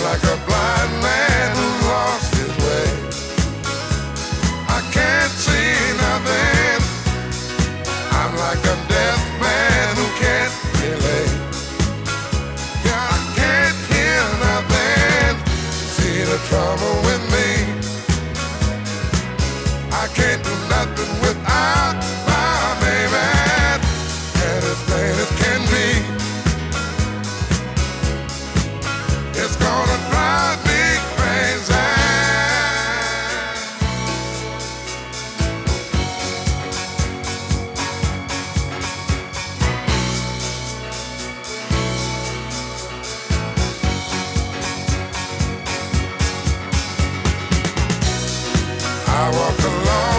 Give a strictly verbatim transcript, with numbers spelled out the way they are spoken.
like a blind man who lost his way. I can't see nothing. I'm like a deaf man who can't relate. Yeah, I can't hear nothing. See the trouble with me. I can't do nothing without my baby. And as plain as can be, it's gonna drive me crazy. I walk alone